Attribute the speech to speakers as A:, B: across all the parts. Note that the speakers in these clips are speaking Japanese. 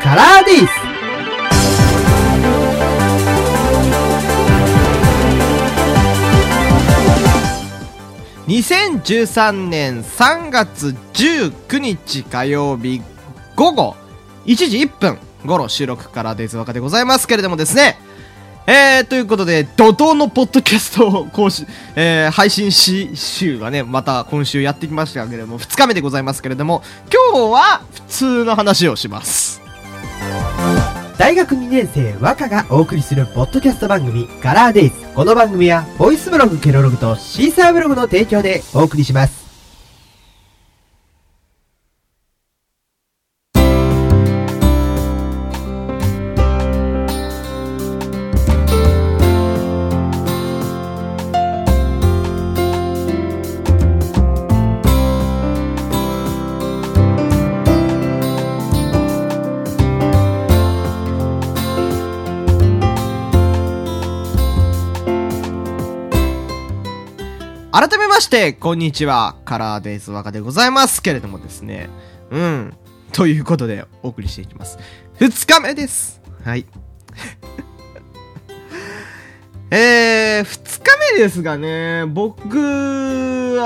A: カラーデイズ。2013年3月19日火曜日午後1時1分頃収録からデイズワカでございますけれどもですね、ということで怒涛のポッドキャストを配信週がねまた今週やってきましたけれども2日目でございますけれども、今日は普通の話をします。
B: 大学2年生和歌がお送りするポッドキャスト番組カラーデイズ。この番組はボイスブログケロログとシーサーブログの提供でお送りします。
A: 改めましてこんにちは、カラーデイズワカでございますけれどもですね、ということでお送りしていきます。2日目です。はい2日目ですがね、僕明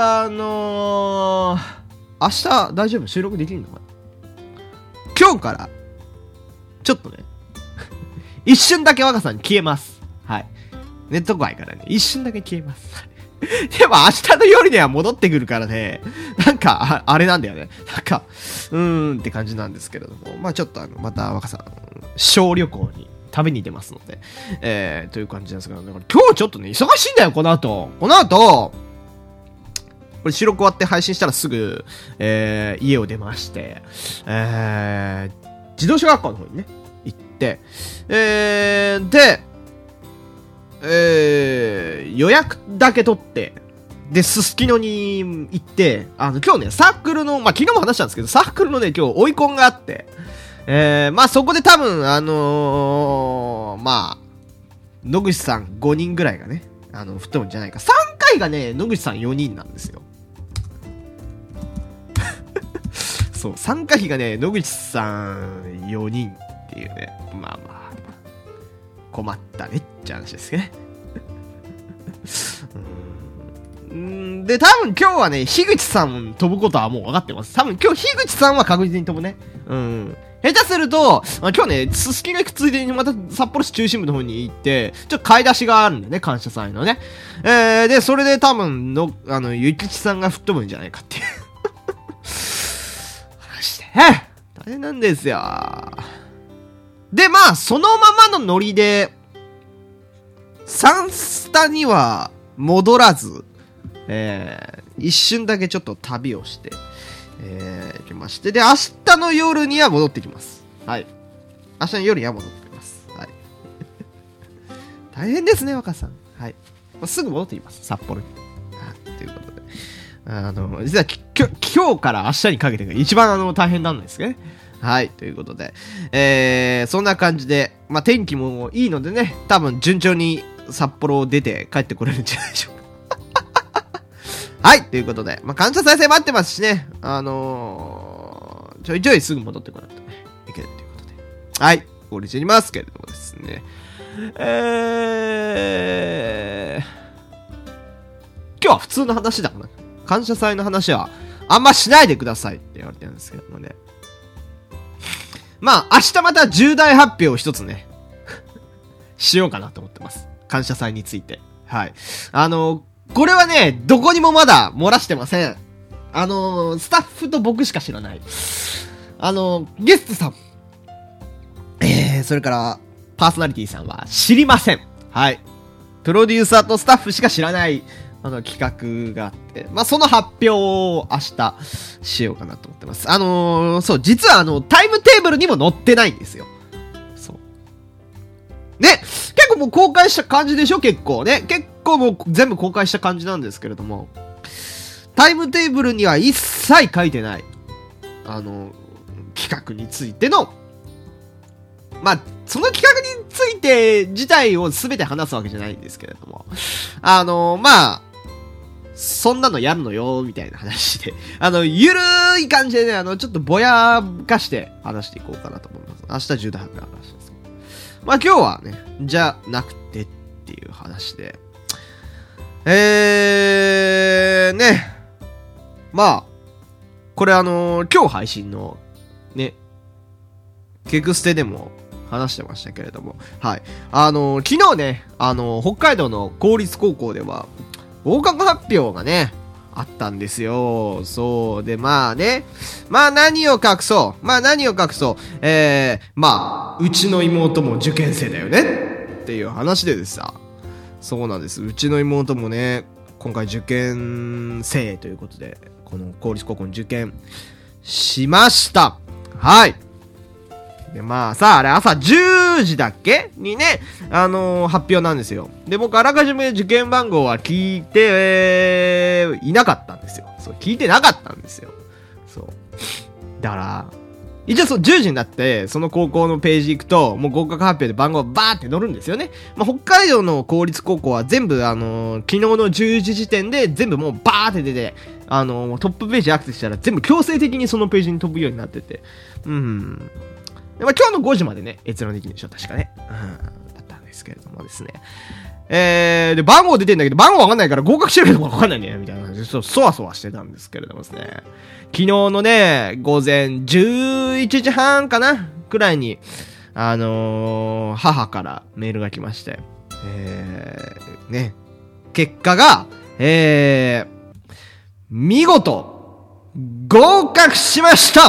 A: 日大丈夫？収録できるのかな？今日からちょっとね一瞬だけ若さんに消えます。はい、ネット外からね一瞬だけ消えますでも明日の夜には戻ってくるからね、なんか、あれなんだよね。なんか、って感じなんですけれども。まあちょっとまた若さん、小旅行に食べに出ますので、という感じなんですけど、今日ちょっとね、忙しいんだよ、この後。これ収録終わって配信したらすぐ、家を出まして、自動車学校の方にね、行って、で、予約だけ取って、で、すすきのに行って、今日ね、サークルの、まあ、昨日も話したんですけど、サークルのね、今日追い込んがあって、まあ、そこで多分、まあ、野口さん5人ぐらいがね、吹っ飛ぶんじゃないか。3回がね、野口さん4人なんですよ。そう、3回がね、野口さん4人っていうね、まあまあ、困ったねって話ですね。で、多分今日はね、樋口さん飛ぶことはもう分かってます。多分今日樋口さんは確実に飛ぶね。下手すると、今日ね、すすきが行くついでにまた札幌市中心部の方に行って、ちょっと買い出しがあるんだよね、感謝祭のね。で、それで多分ゆきちさんが吹っ飛ぶんじゃないかっていう。話で、大変なんですよ。で、まあ、そのままのノリで、サンスタには戻らず、一瞬だけちょっと旅をして、行きまして、で、明日の夜には戻ってきます。はい。明日の夜には戻ってきます。はい。大変ですね、若さん。はい。すぐ戻ってきます、札幌に。ということで。実は今日から明日にかけてが一番大変なんですね。はい、ということで、そんな感じで、まあ、天気もいいのでね、多分順調に札幌を出て帰ってこれるんじゃないでしょうか。はい、ということで、まあ、感謝再生待ってますしね、ちょいちょいすぐ戻ってこないとね、いけないということで、はい、お送りしていますけれどもですね、今日は普通の話だから、感謝祭の話はあんましないでくださいって言われてるんですけどもね。まあ、明日また重大発表を一つね、しようかなと思ってます。感謝祭について。はい。これはね、どこにもまだ漏らしてません。スタッフと僕しか知らない。ゲストさん、それから、パーソナリティさんは知りません。はい。プロデューサーとスタッフしか知らない、企画があって、まあ、その発表を明日しようかなと思ってます。そう、実はタイムテーブルにも載ってないんですよ。そう。ね、結構もう公開した感じでしょ？結構ね。結構もう全部公開した感じなんですけれども、タイムテーブルには一切書いてない、企画についての、まあ、その企画について自体を全て話すわけじゃないんですけれども、まあ、 そんなのやるのよ、みたいな話で。ゆるい感じでね、ちょっとぼやかして話していこうかなと思います。明日重大発表の話です。まあ今日はね、じゃなくてっていう話で。ね。まあ、これ今日配信の、ね、ケクステでも話してましたけれども、はい。昨日ね、北海道の公立高校では、合格発表がね、あったんですよ。そう。で、まあね。まあ何を隠そう。まあうちの妹も受験生だよね。っていう話でさ。そうなんです。うちの妹もね、今回受験生ということで、この公立高校に受験しました。はい。で、まあさ、あれ朝10時だっけにね、発表なんですよ。で、僕あらかじめ受験番号は聞いて、いなかったんですよ。そう、聞いてなかったんですよ。そう。だから、一応そう、10時になって、その高校のページ行くと、もう合格発表で番号バーって載るんですよね。まあ、北海道の公立高校は全部、昨日の10時時点で全部もうバーって出て、トップページアクセスしたら全部強制的にそのページに飛ぶようになってて。まあ、今日の5時までね、閲覧できるんでしょ、確かね。だったんですけれどもですね。で、番号出てんだけど、番号わかんないから合格してるのかわかんないね、みたいな感じで、ちょっとそわそわしてたんですけれどもですね。昨日のね、午前11時半かなくらいに、母からメールが来まして、ね、結果が、見事、合格しました。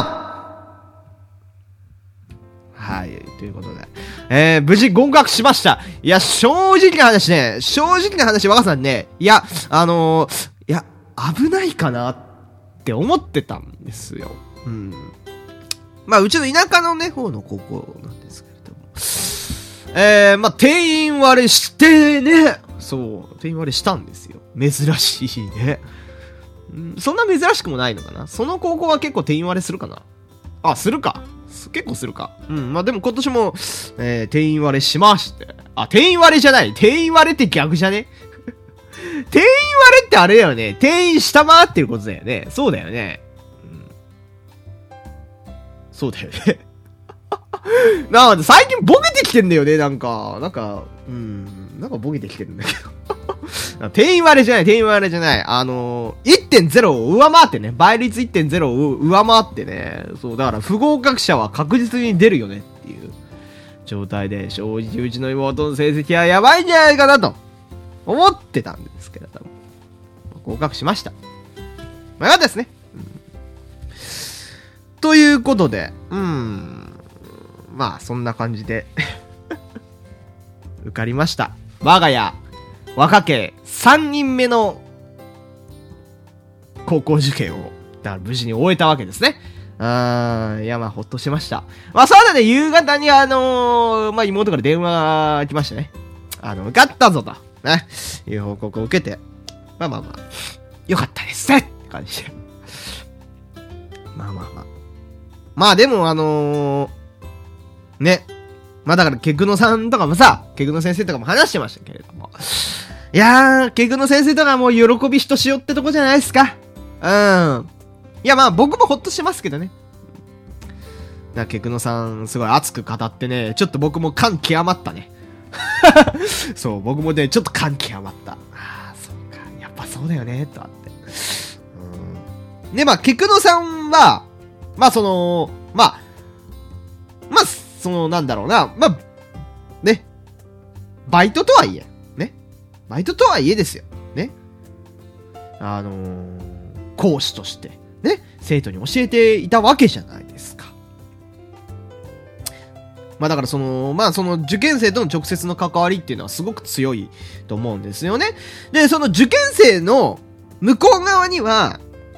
A: はい、ということで。無事合格しました。いや、正直な話、若さんね、いや、危ないかなって思ってたんですよ。まあ、うちの田舎のね、方の高校なんですけれども。まあ、定員割れしてね、そう、定員割れしたんですよ。珍しいね。そんな珍しくもないのかな。その高校は結構定員割れするかな。あ、するか。結構するか。まあ、でも今年も、定員割れしまして。あ、定員割れじゃない。定員割れって逆じゃね定員割れってあれだよね。定員下回ってることだよね。そうだよね。そうだよね。なんか最近ボケてきてんだよね。なんかボケてきてるんだけど。定員割れじゃない。1.0 を上回ってね。倍率 1.0 を上回ってね。そう、だから不合格者は確実に出るよねっていう状態で、正直うちの妹の成績はやばいんじゃないかなと思ってたんですけれども。合格しました。まあ、よかったですね。ということで、まあ、そんな感じで、受かりました。我が家、若家3人目の高校受験を、だから無事に終えたわけですね。いや、まあ、ほっとしました。まあ、そうだね、夕方にまあ、妹から電話が来ましたね。受かったぞと、ね、いう報告を受けて、まあ、よかったですねって感じで。まあ、でもね、まあだから、ケクノさんとかもさ、ケクノ先生とかも話してましたけれども。いやー、ケクノ先生とかもう喜びひとしおってとこじゃないですか。いやまあ僕もほっとしますけどね。だからケクノさんすごい熱く語ってね、ちょっと僕も感極まったね。そう、僕もね、ちょっと感極まった。ああ、そっか、やっぱそうだよね、とあって。で、まあ、ケクノさんは、なんだろうな、まあ、ね、バイトとはいえ、ね、バイトとはいえですよ、ね、講師として、ね、生徒に教えていたわけじゃないですか。まあだからその受験生との直接の関わりっていうのはすごく強いと思うんですよね。で、その受験生の向こう側には、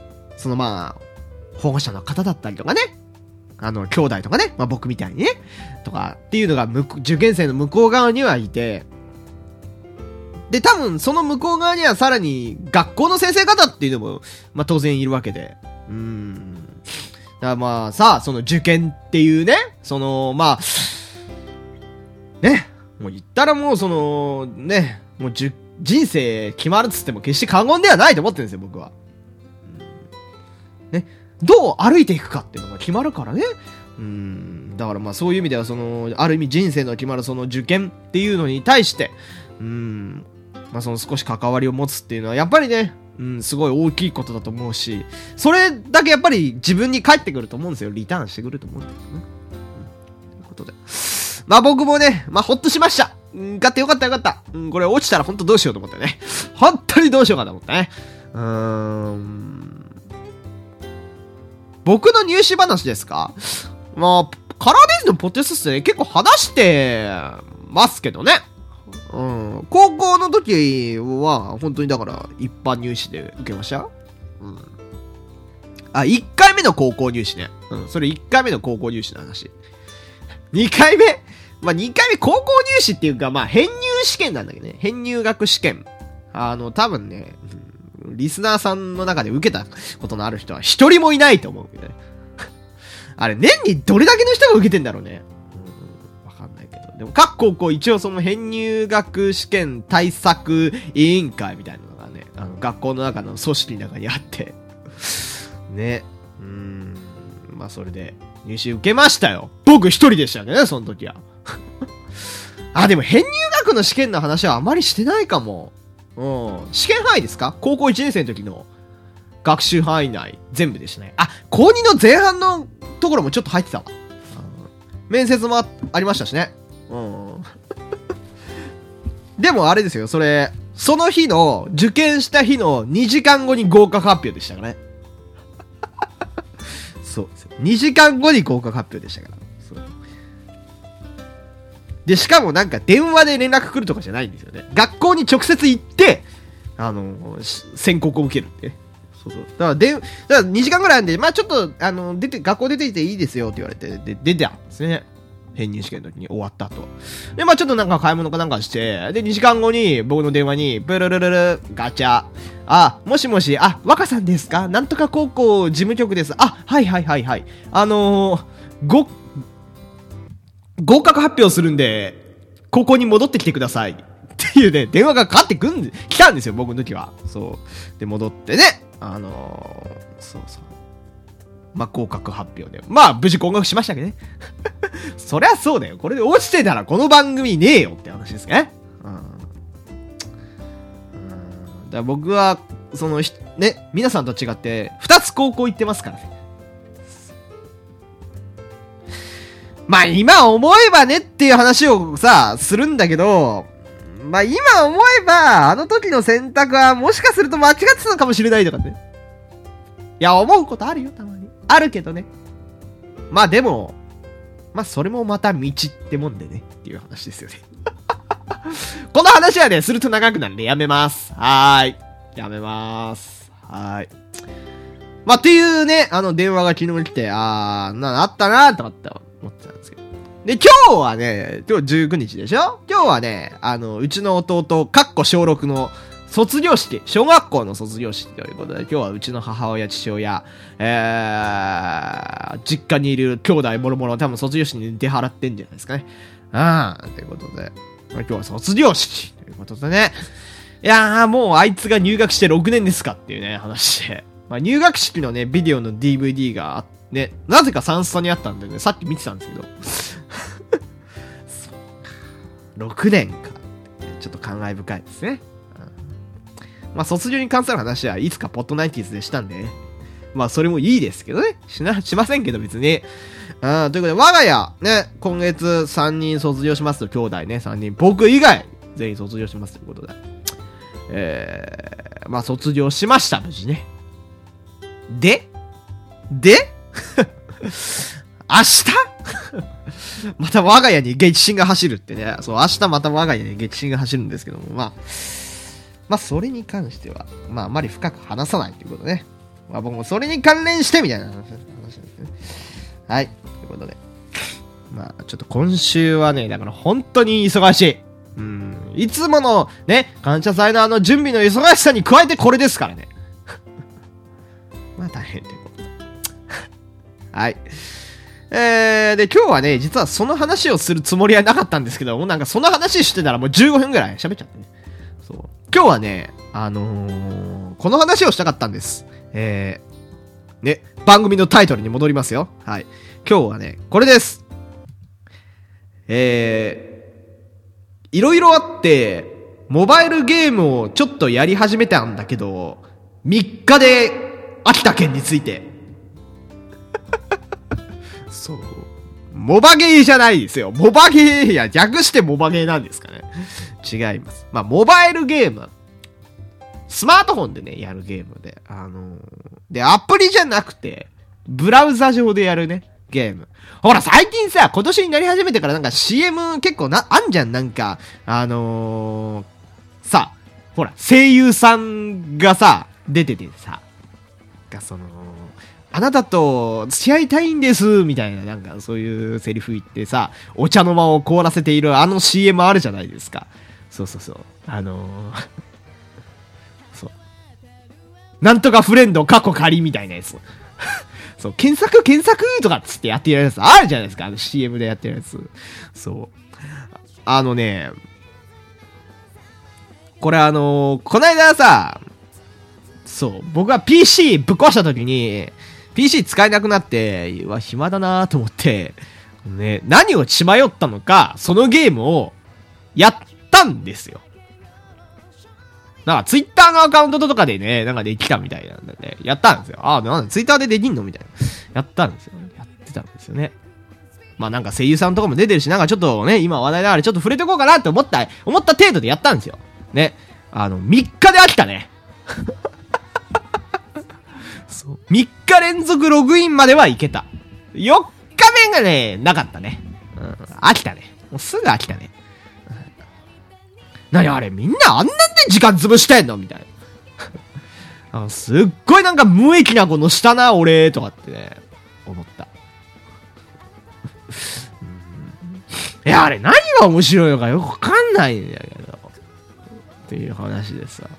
A: 保護者の方だったりとかね、兄弟とかね、まあ僕みたいにね、とかっていうのが受験生の向こう側にはいて、で、多分その向こう側にはさらに学校の先生方っていうのも、まあ当然いるわけで、だからまあさ、その受験っていうね、ね、もう言ったらもうもう受人生決まるっつっても決して過言ではないと思ってるんですよ、僕は。ね。どう歩いていくかっていうのが決まるからね。だからまあそういう意味ではある意味人生の決まるその受験っていうのに対して、まあその少し関わりを持つっていうのはやっぱりね、すごい大きいことだと思うし、それだけやっぱり自分に返ってくると思うんですよ。リターンしてくると思うんですよね。ということで。まあ僕もね、まあほっとしました。買ってよかったよかった。これ落ちたらほんとどうしようと思ってね。本当にどうしようかと思ってね。僕の入試話ですか？まあ、カラーデイズのポテスってね、結構話してますけどね。高校の時は、本当にだから、一般入試で受けました。1回目の高校入試ね。それ1回目の高校入試の話。2回目まあ、2回目高校入試っていうか、まあ、編入試験なんだけどね。編入学試験。多分ね、リスナーさんの中で受けたことのある人は一人もいないと思うけどね。あれ、年にどれだけの人が受けてんだろうね。わかんないけど。でも、各高校一応その編入学試験対策委員会みたいなのがね、学校の中の組織の中にあって。ね。まあ、それで入試受けましたよ。僕一人でしたけどね、その時は。でも編入学の試験の話はあまりしてないかも。試験範囲ですか？高校1年生の時の学習範囲内全部でしたね。高2の前半のところもちょっと入ってたわ。面接も ありましたしね。でもあれですよ、その日の、受験した日の2時間後に合格発表でしたからね。そうですよ。2時間後に合格発表でしたから。で、しかもなんか電話で連絡来るとかじゃないんですよね。学校に直接行って、宣告を受けるってね。そう。だから2時間ぐらいなんで、まあちょっと、学校出てきていいですよって言われて、で、出たんですね。編入試験の時に終わった後。で、まあちょっとなんか買い物かなんかして、で、2時間後に僕の電話に、ブルルルル、ガチャ。もしもし、若さんですか？なんとか高校事務局です。はいはいはいはい。合格発表するんで、高校に戻ってきてください。っていうね、電話がかかって来たんですよ、僕の時は。そう。で、戻ってね、そう。まあ、合格発表で。まあ、無事合格しましたけどね。そりゃそうだよ。これで落ちてたらこの番組ねえよって話ですね。だから僕は、ね、皆さんと違って、2つ高校行ってますからね。まあ今思えばねっていう話をさ、するんだけど、まあ今思えば、あの時の選択はもしかすると間違ってたのかもしれないとかね。いや、思うことあるよ、たまに。あるけどね。まあでも、まあそれもまた道ってもんでね、っていう話ですよね。この話はね、すると長くなるんでやめます。やめます。まあっていうね、電話が昨日来て、あったなーとかって思ってたんですけど。で、今日はね、今日19日でしょ？今日はね、うちの弟、小6の卒業式、小学校の卒業式ということで、今日はうちの母親、父親、実家にいる兄弟もろもろ多分卒業式に出払ってんじゃないですかね。ということで、今日は卒業式ということでね。いやー、もうあいつが入学して6年ですかっていうね、話で。まあ、入学式のね、ビデオの DVD がね、なぜかサンスタにあったんでね、さっき見てたんですけど。そうか。6年か。ちょっと感慨深いですね。まあ、卒業に関する話はいつかポッドナイティーズでしたんで、ね、まあ、それもいいですけどね。しませんけど別に。ということで、我が家、ね、今月3人卒業しますと、兄弟ね、3人。僕以外、全員卒業しますということで。まあ、卒業しました、無事ね。で明日また我が家に激震が走るってね。そう、明日また我が家に激震が走るんですけども、まあ、それに関しては、まあ、あまり深く話さないということね。まあ、僕もそれに関連してみたいな話なんですね。はい。ということで。まあ、ちょっと今週はね、だから本当に忙しい。いつものね、感謝祭の準備の忙しさに加えてこれですからね。まあ、大変ということで。はい。で、今日はね、実はその話をするつもりはなかったんですけども、なんかその話してたらもう15分ぐらい喋っちゃってね。そう。 今日はね、この話をしたかったんです。ね、番組のタイトルに戻りますよ。はい。今日はね、これです。いろいろあって、モバイルゲームをちょっとやり始めたんだけど、3日で飽きた件について。そう。モバゲーじゃないですよ。モバゲー、いや、略してモバゲーなんですかね。違います。まあ、モバイルゲーム。スマートフォンでね、やるゲームで。で、アプリじゃなくて、ブラウザ上でやるね、ゲーム。ほら、最近さ、今年になり始めてからなんか CM 結構あんじゃん、なんか、さ、ほら、声優さんがさ、出ててさ、あなたと付き合いたいんです、みたいな、なんかそういうセリフ言ってさ、お茶の間を凍らせているCM あるじゃないですか。そうそうそう。そう。なんとかフレンド過去仮みたいなやつ。そう、検索とかっつってやってるやつあるじゃないですか。CM でやってるやつ。そう。これこの間さ、そう、僕が PC ぶっ壊した時に、PC 使えなくなって、うわ、暇だなーと思って、ね、何を血迷ったのか、そのゲームをやったんですよ。なんか、ツイッターのアカウントとかでね、なんかできたみたいなんで、やったんですよ。なんだ、ツイッターでできんのみたいな。やったんですよ。やってたんですよね。まあなんか声優さんとかも出てるし、なんかちょっとね、今話題だからちょっと触れてこうかなって思った程度でやったんですよ。ね。3日で飽きたね。そう。3日連続ログインまではいけた。4日目がね、なかったね。飽きたね。もうすぐ飽きたね。何あれ、みんなあんなんで時間潰してんのみたいな。すっごいなんか無益なことしたな、俺、とかってね、思った。いや、あれ何が面白いのかよくわかんないんだけど。っていう話でさ。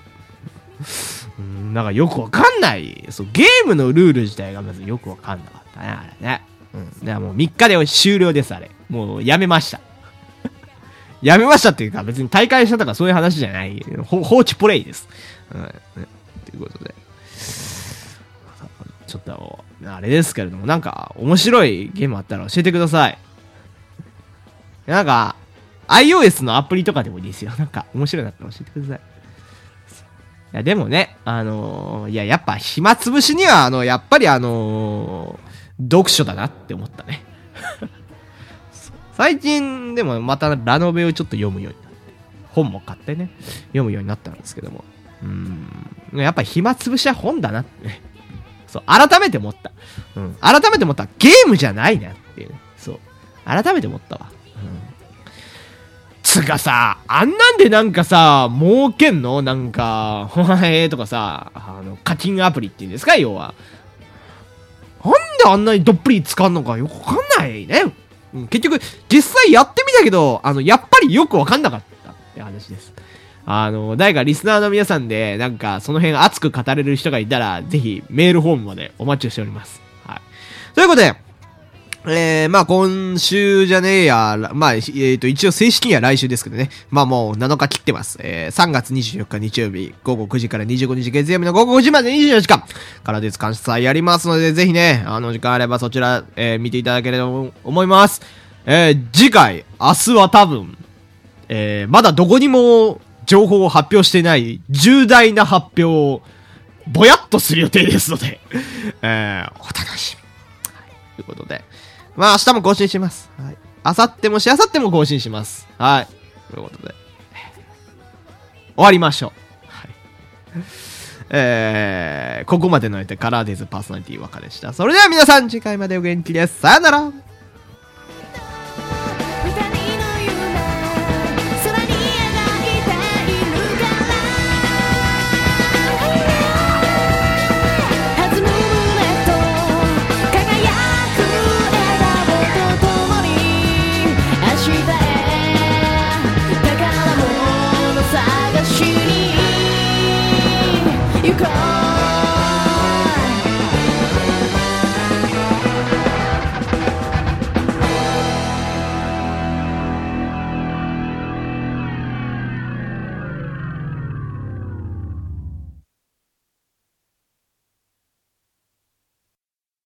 A: なんかよくわかんない。そう、ゲームのルール自体がまずよくわかんなかったね、あれね。だからもう3日で終了です、あれ。もうやめました。やめましたっていうか、別に大会したとかそういう話じゃない。放置プレイです。ということで。ちょっと、あれですけれども、なんか、面白いゲームあったら教えてください。なんか、iOS のアプリとかでもいいですよ。なんか、面白いなったら教えてください。いや、でもね、いや、やっぱ暇つぶしには、やっぱり読書だなって思ったね。最近、でもまたラノベをちょっと読むようになって、本も買ってね、読むようになったんですけども。やっぱ暇つぶしは本だなってね。そう、改めて思った。改めて思った。ゲームじゃないなっていうね。そう。改めて思ったわ。つかさ、あんなんでなんかさ、儲けんのなんか、とかさ、課金アプリっていうんですか要は。なんであんなにどっぷり使うのかよくわかんないね。結局、実際やってみたけど、やっぱりよくわかんなかったって話です。誰かリスナーの皆さんで、なんか、その辺熱く語れる人がいたら、ぜひ、メールフォームまでお待ちしております。はい。ということで、まあ、今週じゃねえや、まあ、一応正式には来週ですけどね。まあ、もう7日切ってます。3月24日日曜日、午後9時から25日月曜日の午後5時まで24時間、からです感謝祭やりますので、ぜひね、時間あればそちら、見ていただければと思います。次回、明日は多分、まだどこにも情報を発表してない重大な発表を、ぼやっとする予定ですので、お楽しみ。はい、ということで、まあ明日も更新します。はい。明後日もしあさっても更新します。はい。ということで、終わりましょう。はい。ここまでの相手カラーデイズパーソナリティ若でした。それでは皆さん次回までお元気です。さよなら。